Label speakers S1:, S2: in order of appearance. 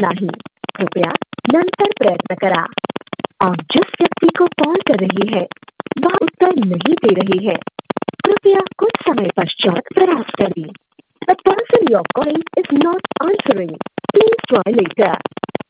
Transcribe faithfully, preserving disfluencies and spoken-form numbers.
S1: नाही. कृपया नंतर प्रयत्न करा. आप जिस व्यक्ति को कॉल कर रही है वह उत्तर नहीं दे रही है. कृपया कुछ समय पश्चात प्रयास करें. The person you are calling is not answering. Please try later.